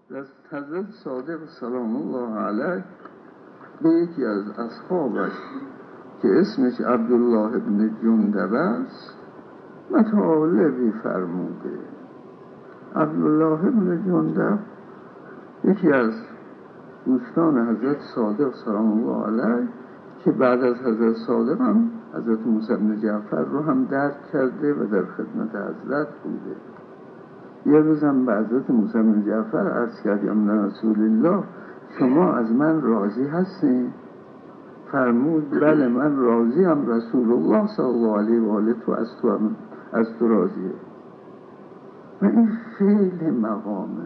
حضرت صادق سلام الله علیه به یکی از اصحابش که اسمش عبدالله ابن جندب است مطالبی فرموده. عبدالله ابن جندب یکی از دوستان حضرت صادق سلام الله علیه که بعد از حضرت صادق هم حضرت موسی بن جعفر رو هم درک کرده و در خدمت حضرت بوده. یه روز هم به حضرت موسی بن جعفر عرض کرد یا من رسول الله شما از من راضی هستین؟ فرمود بله من راضی هم، رسول الله صلی الله علیه و آله از تو راضیه. و این خیلی مقامه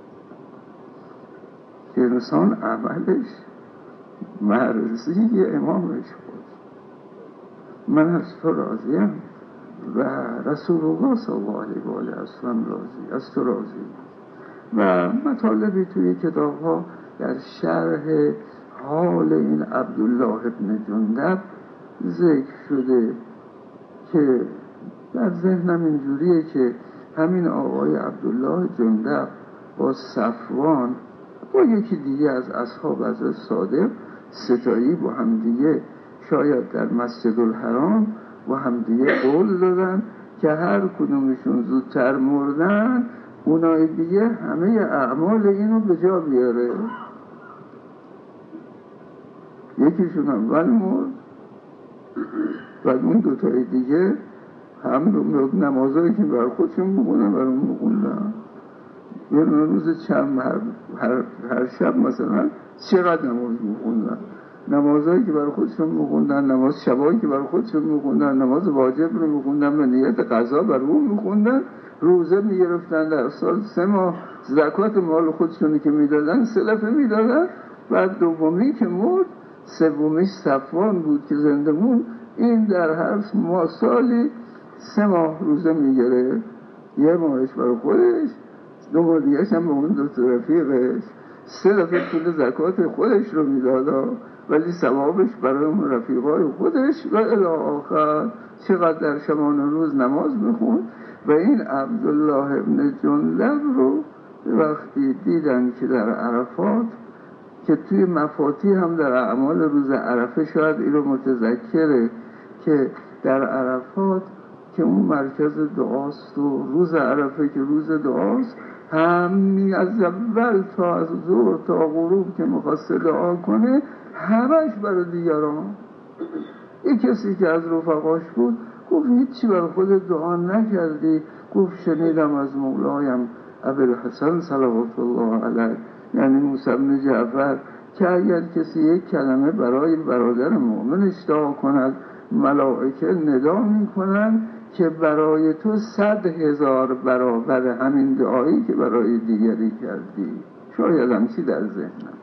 که انسان عملش مرضی امامش بود. من از تو راضیم و رسول الله صلی الله علیه و آله از تو راضی. و مطالبی توی کتاب ها در شرح حال این عبدالله ابن جندب ذکر شده که در ذهنم اینجوریه که همین آقای عبدالله جندب با صفوان با یکی دیگه از اصحاب حضرت صادق ستایی با همدیگه شاید در مسجد الحرام با همدیگه قول دادن که هر کدومشون زودتر مردن اونای دیگه همه اعمال اینو به جا بیاره. یکیشون اول مرد و اون دوتای دیگه هم نمازایی که بر خودشون بخونن برای اون بخوندن. یه روز چند هر شب مثلا چقدر نماز بخوندن، نمازایی که برای خودشون بخوندن، نماز شبایی که برای خودشون بخوندن، نماز واجب رو بخوندن و نیت قضا برای اون بخوندن، روزه میگرفتن، در سال 3 ماه زکات مال خودشونی که میدادن سلفه میدادن. بعد دومی که مرد، سومیش صفوان بود که زنده مون، این در هر ماه سالی 3 ماه روزه میگره، 1 ماهش برای خودش، 2 ماه دیگهش هم به اون دو رفیقش، 3 دفعه پول زکات خودش رو میدادا ولی ثوابش برای اون رفیقای خودش و الی آخر. چقدر در شبانه روز نماز میخون. و این عبدالله ابن جندب رو وقتی دیدن که در عرفات که توی مفاتی هم در اعمال روز عرفه شاید این رو متذکره که در عرفات که اون مرکز دعاست و روز عرفه که روز دعاست همین از اول تا از ظهر تا غروب که میخواسته دعا کنه همش برای دیگران. یک کسی که از رفقاش بود گفت هیچی برای خود دعا نکردی؟ گفت شنیدم از مولایم ابوالحسن صلوات الله علیه یعنی موسی بن جعفر که اگر کسی یک کلمه برای برادر مؤمنش دعا کند ملائکه ندا میکنند که برای تو 100,000 برابر همین دعایی که برای دیگری کردی. شاید هم چی در ذهنم.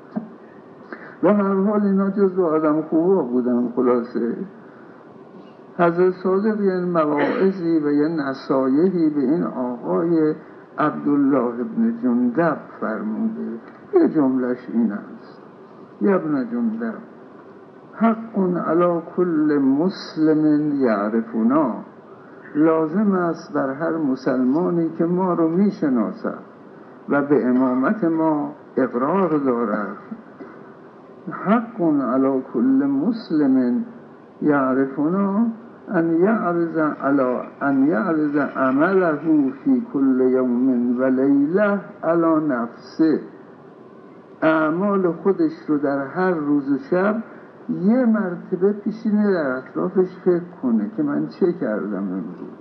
و هر حال اینا جزو آدم خوبا بودن. خلاصه حضرت صادق یه مواعظی و یه نصایحی به این آقای عبدالله ابن جندب فرموده. یه جملش این است: یا ابن جندب حق علی کل مسلم یعرفنا، لازم است بر هر مسلمانی که ما رو میشناسد و به امامت ما اقرار دارد. حق علی کل مسلم یعرفنا ان یعرض عمله فی کل یوم و لیله علی نفسه، اعمال خودش رو در هر روز و شب یه مرتبه پیشینه در اطرافش فکر کنه که من چه کردم امروز.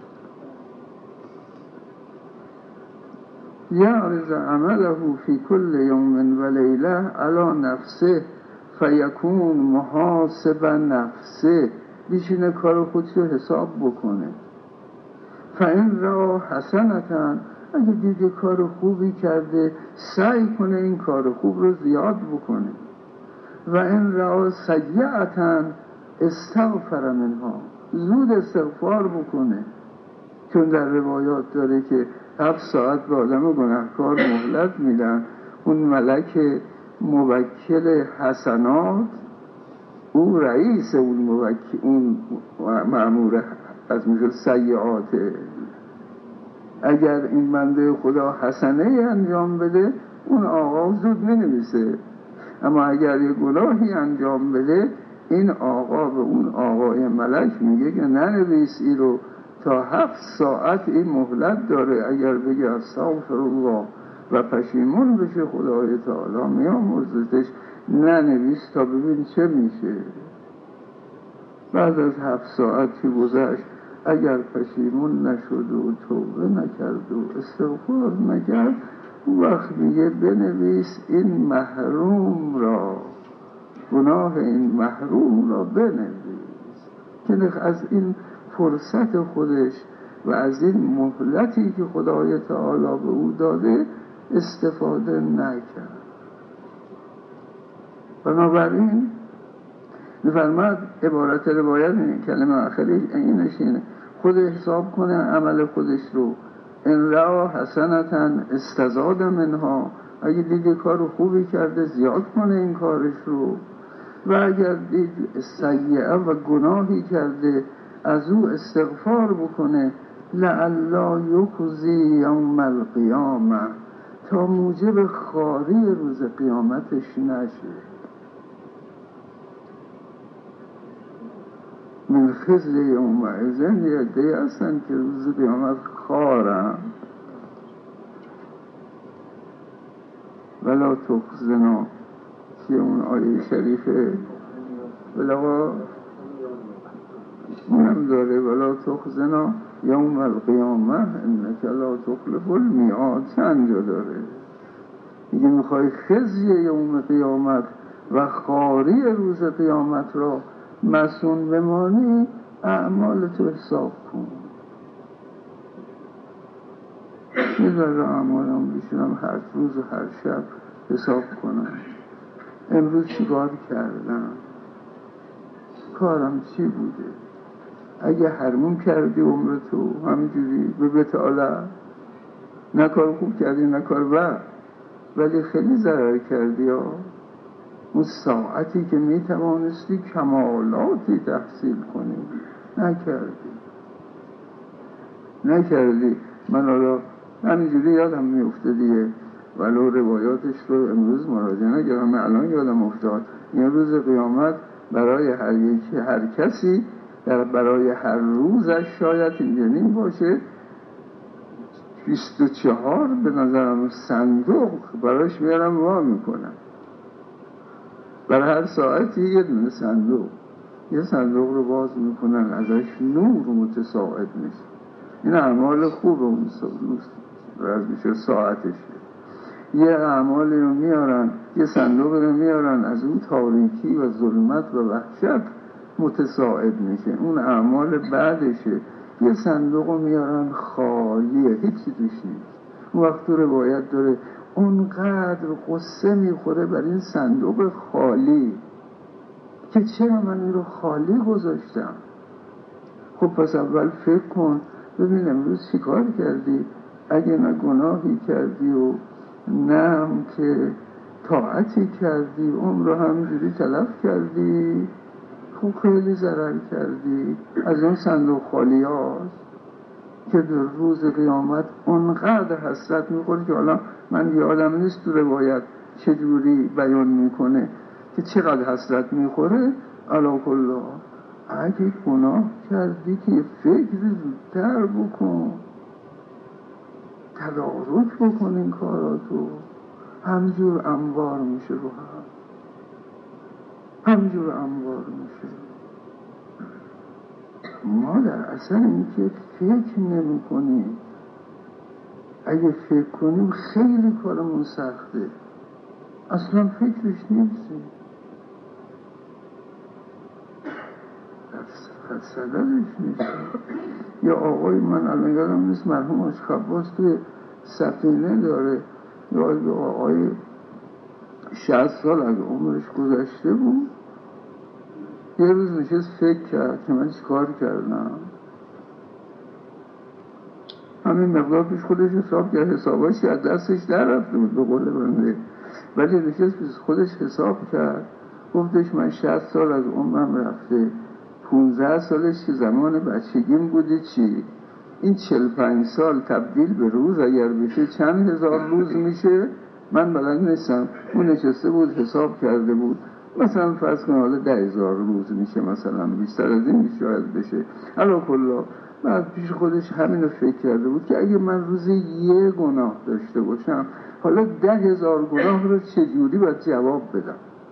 یعرض عمله فی کل یوم و لیله علی نفسه فیکون محاسب نفسه، بیشینه کار خودش رو حساب بکنه. فإن را حسنتا، اگه دیگه کار خوبی کرده سعی کنه این کار خوب رو زیاد بکنه. و این را سیئتا استغفر منها، زود استغفار بکنه. چون در روایات داره که 7 ساعت به آدم گناهکار مهلت میدن. اون ملک موکل حسنات، اون رئیس اون موکل، اون مأمور از میشه سیئاته. اگر این بنده خدا حسنه انجام بده اون آقا زود می‌نویسه. اما اگر یه گناهی انجام بده، این آقا به اون آقای ملک میگه که ننویس این رو، تا 7 ساعت این مهلت داره. اگر بگه استغفر الله و پشیمون بشه، خدای تعالی میامرزتش ننویس تا ببین چه میشه. بعد از 7 ساعت که گذشت، اگر پشیمون نشد و توبه نکرد و استغفار نکرد، اون وقت میگه بنویس این محروم را، گناه این محروم را بنویس، که از این فرصت خودش و از این مهلتی که خدای تعالی به او داده استفاده نکرد. بنابراین می‌فرماد عبارت روایت این کلمه آخری اینش اینه: خود حساب کنه عمل خودش رو، ان را حسنتا استزاد منها، اگه دیگه کار خوبی کرده زیاد کنه این کارش رو، و اگر دید سیئه و گناهی کرده از او استغفار بکنه، لعلا یخزی یوم القیامه، تا موجب خاری روز قیامتش نشه. من خزی یومئذ، یه عده‌ای هستن که روز قیامت خارن. ولا تخزنا، که اون آیه شریفه بلغا اونم داره، ولا تخزنا یوم القیامه انک لا تخلف المیعاد، چند جا داره. میگه میخوای خزی یوم قیامت و خاری روز قیامت را مسون بمانی، اعمال تو حساب کن. میذاره اعمالم بشونم هر روز و هر شب حساب کنم. امروز چیکار کردم؟ کارم چی بوده؟ اگه حرمون کردی عمرتو همینجوری به بتاله، نه کار خوب کردی نه کار بد، ولی خیلی ضرر کردی ها. اون ساعتی که میتوانستی کمالاتی تحصیل کنی نکردی. من حالا همینجوری یادم میفته دیگه، ولو روایاتش رو امروز مراجعه نکردم، الان یادم افتاد. این روز قیامت برای هر کسی برای هر روزش شاید اینجنین باشه 24 به نظرم صندوق براش میارم وا میکنم. برای هر ساعتی یه دونه صندوق، یه صندوق رو باز میکنن، ازش نور متساعد میشه. این اعمال خوب اون میشه ساعتشه. یه اعمالی رو میارن، یه صندوق رو میارن، از اون تاریکی و ظلمت و وحشت متساعد میشه. اون اعمال بعدشه، یه صندوق رو میارن خالیه، هیچی توش نیست. اون وقت تو روایت داره اونقدر قصه میخوره بر این صندوق خالی که چرا من این رو خالی گذاشتم. خب پس اول فکر کن ببین امروز چی کار کردی. اگه نه گناهی کردی و نه هم که طاعتی کردی، عمر رو همینجوری تلف کردی، خب خیلی ضرر کردی. از اون صندوق خالی هاست که در روز قیامت اونقدر حسرت میخوری که حالا من یادم نیست تو روایت چجوری بیان میکنه که چقدر حسرت میخوره. علا کلا اگه گناه کردی که فکر زودتر بکن، تدارک بکن این کاراتو، همجور انبار میشه رو همجور انبار میشه. ما در اصل این که فکر نمی کنیم. اگه فکر کنیم خیلی کارمون سخته، اصلا فکرش نیستیم، صدرش نیستیم. یا آقای من الان یادم نیست مرحوم اشخباس توی سفینه داره، یا آقای 60 سال از عمرش گذشته بود، یه روز نشست فکر کرد که من چی کار کردم. همین مقدار پیش خودش حساب کرد، حساباش از دستش در رفته بود به قول بنده، ولی نشست پیش خودش حساب کرد، گفتش من 60 سال از عمرم رفته، 15 سالش که زمان بچگیم بوده، چی این 45 سال تبدیل به روز اگر بشه چند هزار روز میشه؟ من بلد نیستم. اون نشسته بود حساب کرده بود، مثلا فرض کن حالا 10,000 روز میشه، مثلا بیشتر از این شاید بشه. علا کلا بعد پیش خودش همین رو فکر کرده بود که اگه من روزی یه گناه داشته باشم، حالا 10,000 گناه رو چجوری باید جواب بدم.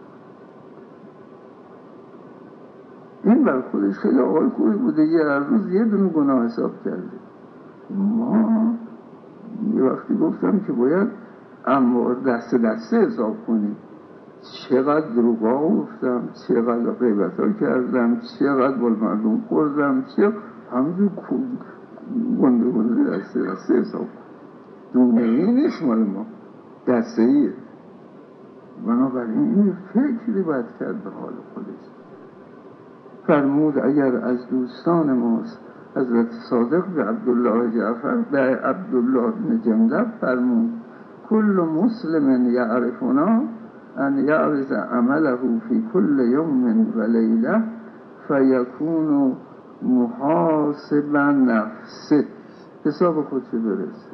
این بر خودش خیلی آقای خوبی بوده، یه روز یه دونه گناه حساب کرده. ما یه وقتی گفتم که باید اموال دسته دسته حساب کنیم، چقدر دروغا گفتم، چقدر غیبت‌ها کردم، چقدر بال مردم خوردم، همونجور گنده دسته دسته حساب کنیم. دونه ای نیست مال ما، دسته ایه. بنابراین این فکری باید کرد به حال خودش. فرمود اگر از دوستان ماست حضرت صادق به عبدالله جعفر به عبدالله بن جندب فرمود کل مسلم یعرفنا ان یعرض عمله فی کل یوم و لیله فیکون محاسبا نفسه، حساب خودشو برسه.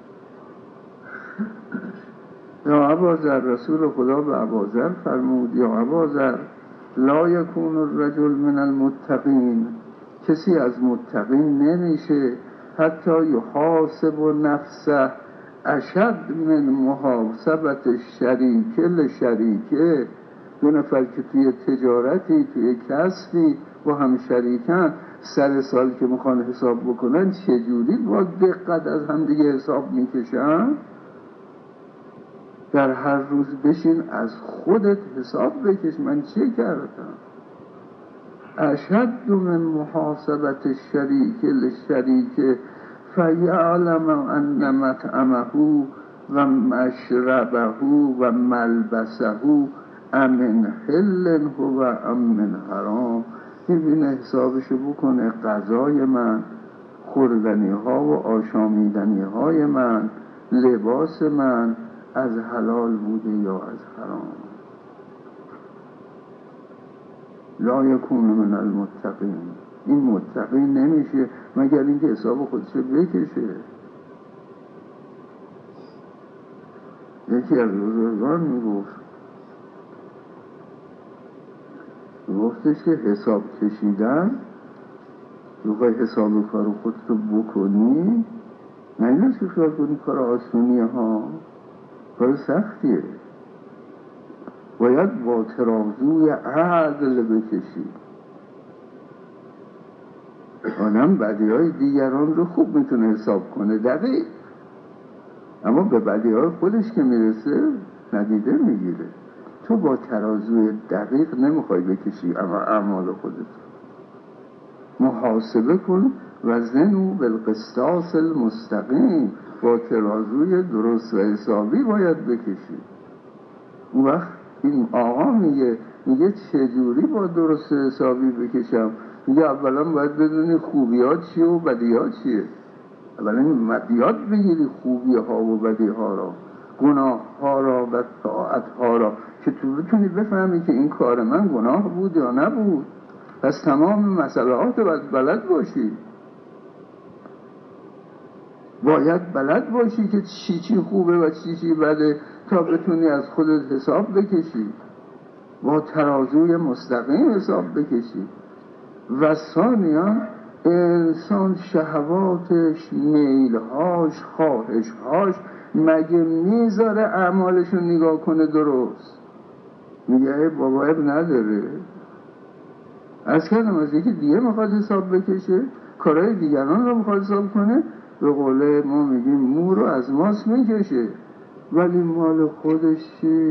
یا ابازر، رسول خدا به ابازر فرمود یا ابازر لا یکون الرجل من المتقین، کسی از متقین نمیشه حتی یحاسب نفسه اشد من محاسبت شریک لشریکه. دو نفر که توی تجارتی، توی کسبی با هم شریکن، سر سال که میخوان حساب بکنن چجوری با دقت از هم دیگه حساب میکشن؟ در هر روز بشین از خودت حساب بکش، من چه کردم. اشد من محاسبت الشریک للشریک فیعلم ان مطعمه و مشربه و ملبسه امن حل هو امن حرام. ببینه حسابشو بکنه، غذای من، خوردنی ها و آشامیدنی های من، لباس من از حلال بوده یا از حرام. لا یکون من المتقین، این متقین نمیشه مگر اینکه حساب خودشو بکشه. یکی از بزرگان گفتش که حساب کشیدن، بخوای حساب کار خودتو بکنی، نه اینه که خیال کنی کار آسونیه ها، کار سختیه. باید با ترازوی عدل بکشی. آدم بدیهای دیگران رو خوب میتونه حساب کنه دقیق، اما به بدیهای خودش که میرسه ندیده میگیره. تو با ترازوی دقیق نمیخوای بکشی اما اعمال خودت. محاسبه کن وزنوا بالقسطاس المستقیم، با ترازوی درست و حسابی باید بکشی. اون وقت این آقا میگه چجوری با درست حسابی بکشم؟ میگه اولا باید بدونی خوبیات چیه و بدیات چیه. اولا مدیات بگیری خوبی ها و بدی ها را، گناه ها را و طاعت ها را، که تو بتونی بفهمی که این کار من گناه بود یا نبود. پس تمام مسئلات باید بلد باشی. باید بلد باشی که چی خوبه و چی بده تا بتونی از خودت حساب بکشی، با ترازوی مستقیم حساب بکشی. و ثانیاً انسان شهواتش، میلهاش، خواهشهاش مگه میذاره اعمالشو نگاه کنه درست؟ میگه ای بابا اب نداره. از کردم از یکی دیگه میخواد حساب بکشه، کارهای دیگران رو میخواد حساب کنه. به قول ما میگیم مو رو از ماست میکشه، ولی مال خودش چی؟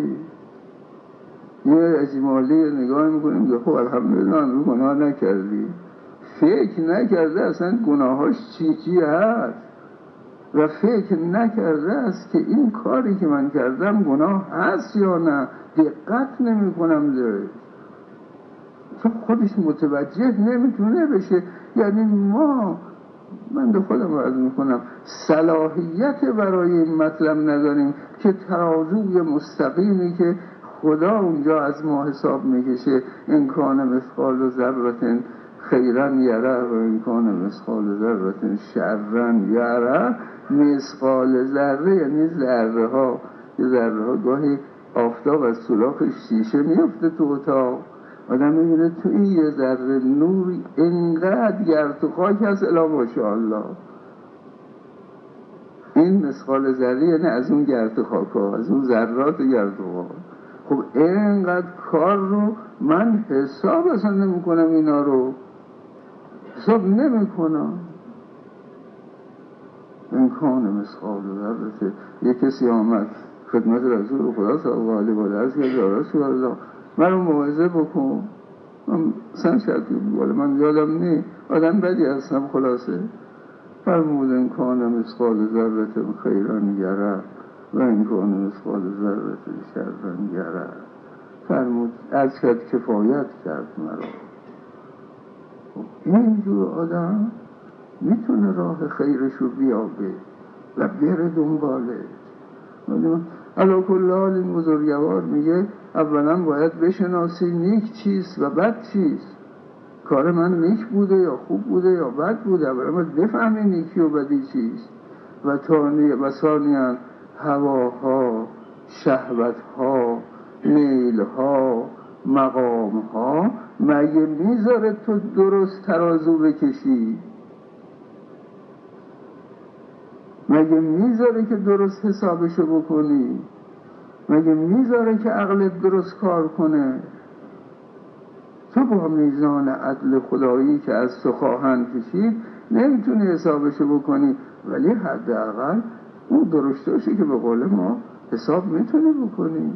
یه اجمالی نگاه میکنیم که خب الحمدلله امروز گناه نکردی. فکر نکرده اصلا گناهاش چی هست و فکر نکرده است که این کاری که من کردم گناه هست یا نه، دقت نمی کنم داره، چون خودش متوجه نمیتونه بشه. یعنی من به خودم عرض میکنم صلاحیت برای این مطلب نداریم که ترازوی مستقیمی که خدا اونجا از ما حساب میکشه، این کان مثقال ذره خیرا یره و این کان مثقال ذره شرا یره. مثقال ذره یعنی ذره ها، یه ذره ها گاهی آفتاب از سوراخ شیشه میفته تو اتاق، آدم میبینه تو این یه ذره نور اینقدر گرد و خاک هست، الا ماشاءالله. این مثقال ذره یعنی از اون گرد و خاک ها، از اون ذرات گرد و خاک. خب اینقدر کار رو من حساب اصلا نمی کنم، اینا رو حساب نمی کنم. امکان مثقال ذره. یک کسی آمد خدمت رسول خدا صلی الله علیه و آله یا رسول الله من رو موعظه بکن، من سن شرطی بود، من یادم نی، آدم بدی هستم. خلاصه فرمود امکان مثقال ذره خیرا یره و امکان مثقال ذره شرا یره. فرمود از کرد کفایت کرد مرا. اینجور آدم میتونه راه خیرش رو بیابه و بره دنباله. علا کل حال این بزرگوار میگه اولا باید بشناسی نیک چیست و بد چیست. کار من نیک بوده یا خوب بوده یا بد بوده، اولا باید بفهمی نیکی و بدی چیست. و ثانیاً هواها، شهوتها، میلها، مقامها مگه میذاره تو درست ترازو بکشی؟ مگه میذاره که درست حسابشو بکنی؟ مگه میذاره که عقلت درست کار کنه؟ تو با میزان عدل خدایی که از تو خواهند کشید نمیتونی حسابشو بکنی، ولی حداقل اون درشتاشی که به قول ما حساب میتونی بکنی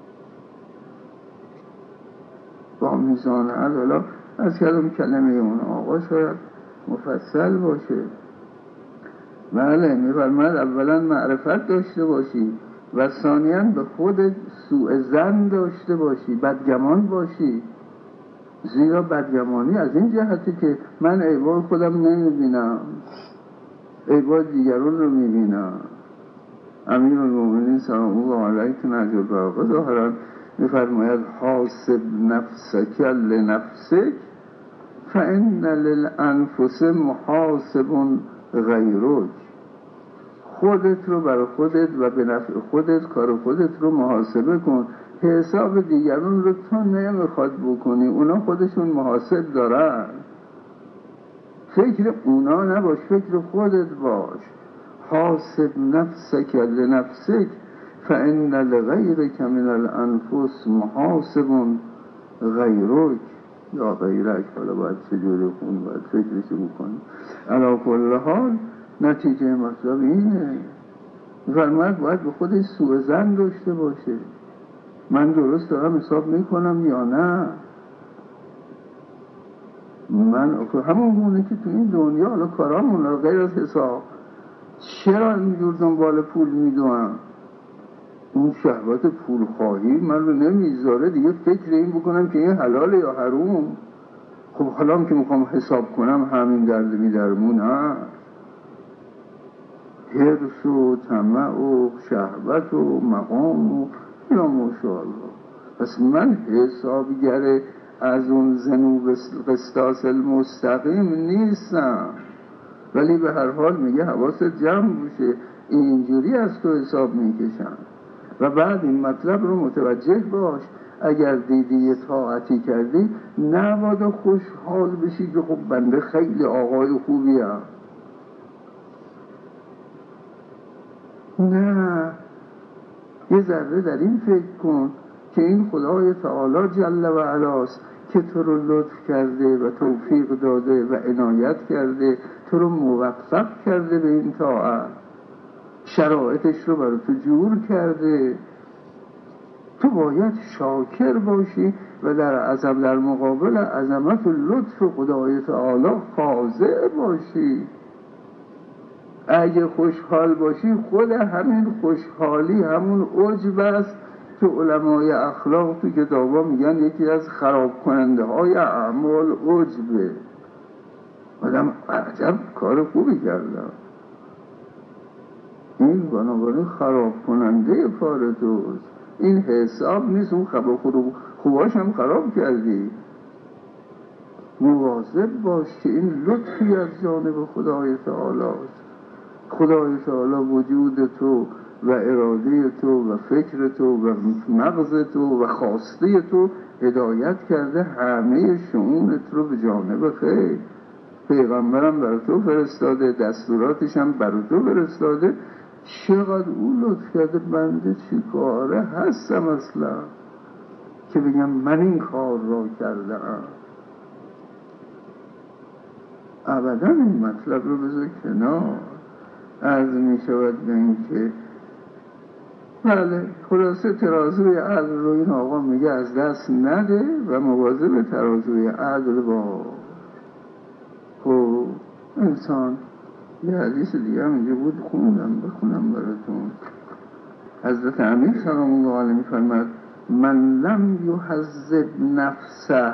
با میزان عدل. حالا از کلم کلمه اون آقا شاید مفصل باشه. بله میفرماید اولا معرفت داشته باشی و ثانیاً به خودت سوء ظن داشته باشی، بدگمان باشی. زیرا بدگمانی از این جهتی که من عیبای خودم نمیبینم، عیبای دیگران رو میبینم. امیرالمومنین سلام الله علیه تو نهج البلاغه ظاهرا میفرماید حاسب نفسک لنفسک فان للانفس محاسب غیرک. خودت رو برای خودت و به نفع خودت کار خودت رو محاسبه کن، حساب دیگران رو تو نمیخواد بکنی، اونا خودشون محاسب دارن. فکر اونا نباش، فکر خودت باش. حاسب نفسک لنفسک فان لغیرک من الانفس محاسب غیرک یا غیرک. حالا باید چجوری خون باید فکرشو بکنی. علا کل حال نتیجه مطلب اینه، فرماید باید به خودش سوء ظن داشته باشه. من درست دارم حساب میکنم یا نه؟ من همون گونه که تو این دنیا حالا کارامون غیر از حساب، چرا اینجور دنبال پول میدوم؟ اون شهوت پول خواهی من رو نمیذاره دیگه فکر این بکنم که این حلاله یا حروم. خب حالا که میخوام حساب کنم همین درد بیدرمون هست، حرص و طمع و شهوت و مقام و یا ماشاءالله. پس من حسابگر از اون ذنوب قسطاس المستقیم نیستم، ولی به هر حال میگه حواست جمع بشه، اینجوری از تو حساب میکشم. و بعد این مطلب رو متوجه باش، اگر دیدی طاعتی کردی نباید خوشحال بشی که خب بنده خیلی آقای خوبی هم. نه، یه ذره در این فکر کن که این خدای تعالی جل و علاست که تو رو لطف کرده و توفیق داده و عنایت کرده، تو رو موفق کرده به این طاعت، شرایطش رو برای تو جور کرده. تو باید شاکر باشی و در مقابل عظمت و لطف خدای تعالی خاضع باشی. اگه خوشحال باشی خود همین خوشحالی همون عجب است که علمای اخلاق تو کتابا میگن یکی از خراب کننده های اعمال عجبه. آدم عجب کار خوبی کردم، این بنابراین خراب کننده کار توست، این حساب نیست. اون خوباش هم خراب کردی. مواظب باش که این لطفی از جانب خدای تعالی است. خدای تعالی وجود تو و اراده تو و فکر تو و مغز تو و خواسته تو هدایت کرده همه شؤونت رو به جانب خیر. پیغمبرم برای تو فرستاده، دستوراتش هم برای تو فرستاده. چقدر او لطف کرده، بنده چی کاره هستم اصلا که بگم من این کار را کردم؟ ابدا این مطلب رو بذار کنار. عرض می شود به این که بله خلاصه ترازوی عدل رو این آقا میگه از دست نده و مواظب ترازوی عدل با. خب انسان یه حدیث دیگه هم اینجا بود بخونم براتون. حضرت امیر سلام الله علیه میفرماد من لم یحذب نفسه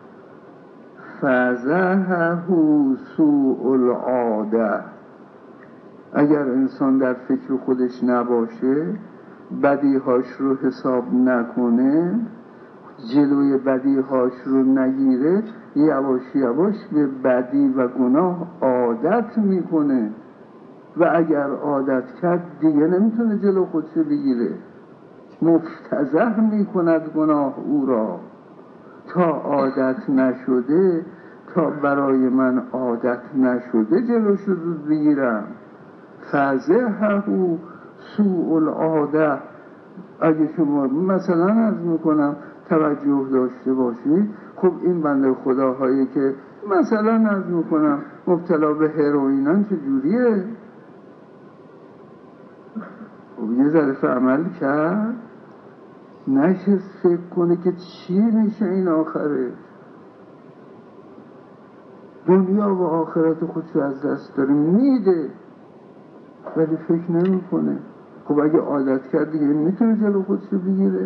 فزهه سوء العاده. اگر انسان در فکر خودش نباشه، بدیهاش رو حساب نکنه، جلوی بدیهاش رو نگیره، یواش یواش به بدی و گناه عادت میکنه و اگر عادت کرد دیگه نمیتونه جلو خودش بگیره، مفتضح میکند گناه او را. تا عادت نشده، تا برای من عادت نشده جلوش رو زود بگیرم. فزهه سوء العاده. اگه شما مثلا عرض میکنم توجه داشته باشید، خب این بنده خداهایی که مثلا عرض میکنم مبتلا به هروئینن چجوریه؟ خب یه ذره عمل کرد، نشست فکر کنه که چی میشه این آخره. دنیا و آخرت خودشو از دست داره میده ولی فکر نمی کنه. خب اگه عادت کرد دیگه میتونه جلو خودشو بگیره؟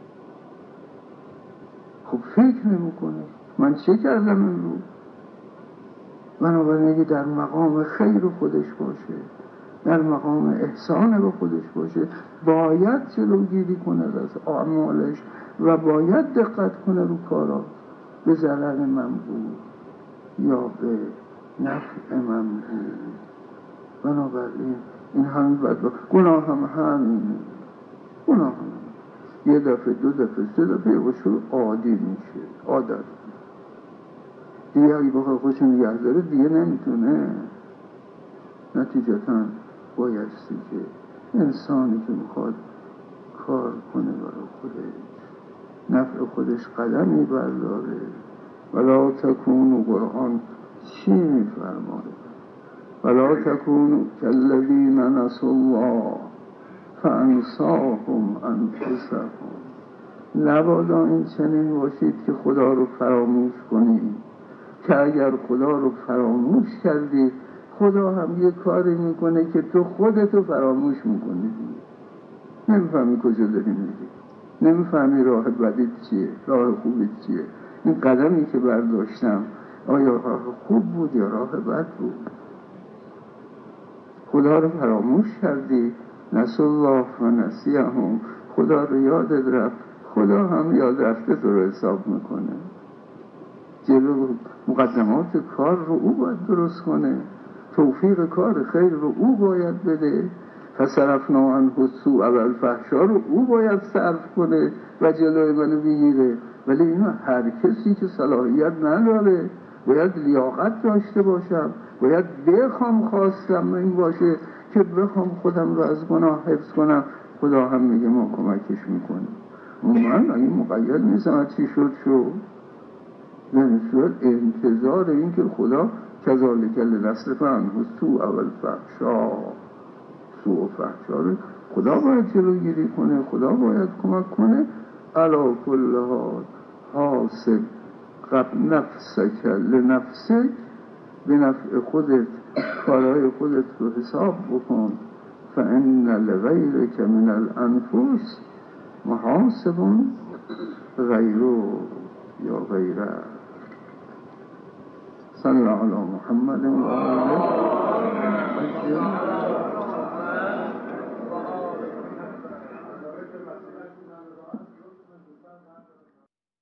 خب فکر نمی کنه من چه کردم امروز. بنابراین اگه در مقام خیر خودش باشه، در مقام احسان به خودش باشه، باید جلوگیری کنه از اعمالش و باید دقت کنه رو کارا، به ضرر من بود یا به نفع من بود. بنابراین این همین گناه همین گناه هم. یه دفعه دو دفعه سه دفعه باشو عادی میشه، عادت دیگه. اگه بخواه خوش نگه داره دیگه نمیتونه. نتیجتا بایستی که انسانی که میخواد کار کنه برای خودش، نفع خودش قدمی برداره. ولا تکونوا، قرآن چی میفرماید؟ ولا تکونوا کالذین نسوا الله فانساهم انفسهم. نبادا این چنین باشید که خدا رو فراموش کنید، که اگر خدا رو فراموش کردید خدا هم یه کاری میکنه که تو خودتو فراموش میکنی. نمیفهمی کجا داری میری، نمیفهمی راه بدیت چیه، راه خوبیت چیه. این قدمی که برداشتم آیا راه خوب بود یا راه بد بود؟ خدا رو فراموش کردی، نسوا الله و نسیهم. خدا رو یادت رفت، خدا هم یاد رفته تو رو حساب میکنه. جلو مقدمات کار رو او باید درست کنه، توفیق کار خیر رو او باید بده. فصرفنا عنه السوء والفحشاء رو او باید صرف کنه و جلوی منو بگیره. ولی اینو هر کسی که صلاحیت نداره، باید لیاقت داشته باشم، باید بخوام، خواستم این باشه که بخوام خودم رو از گناه حفظ کنم. خدا هم میگه ما کمکش میکنیم. من این مقید نیستم چی شد نمیشود انتظار این که خدا کذالک لنصرف عنه السوء والفحشاء، سوء و فحشا رو خدا باید جلوگیری کنه، خدا باید کمک کنه. علی کل حال حاسب قبل نفسک لنفسک، به نفع خودت کارهای خودت رو حساب بکن. فان لغیرک من الانفس محاسب غیره یا غیره. صلی علی محمد و آله.